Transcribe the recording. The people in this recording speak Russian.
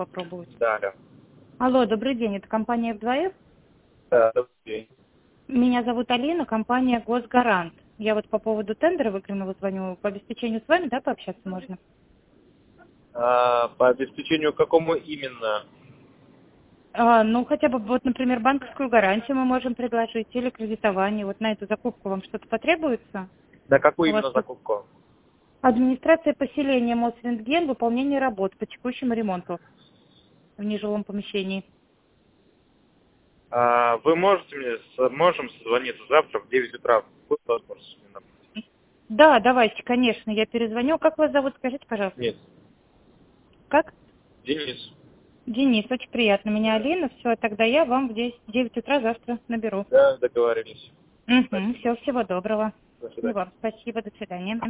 попробовать. Да, да. Алло, добрый день, это компания F2F? Да, добрый день. Меня зовут Алина, компания Госгарант. Я вот по поводу тендера выигранного звоню. По обеспечению с вами, да, пообщаться можно? По обеспечению какому именно? Ну, хотя бы, вот, например, банковскую гарантию мы можем предложить или кредитование. Вот на эту закупку вам что-то потребуется? На какую У вас именно тут закупку? администрация поселения Мосрентген, выполнение работ по текущему ремонту в нежилом помещении. Вы можем созвониться завтра в 9 утра? Будет возможность? Да, давайте, конечно, я перезвоню. Как вас зовут, скажите, пожалуйста? Нет. Как? Денис. Денис, очень приятно. Меня Алина. Все, тогда я вам в 9 утра завтра наберу. Да, договорились. Угу, Спасибо. все, всего доброго. До И свидания. вам спасибо, до свидания.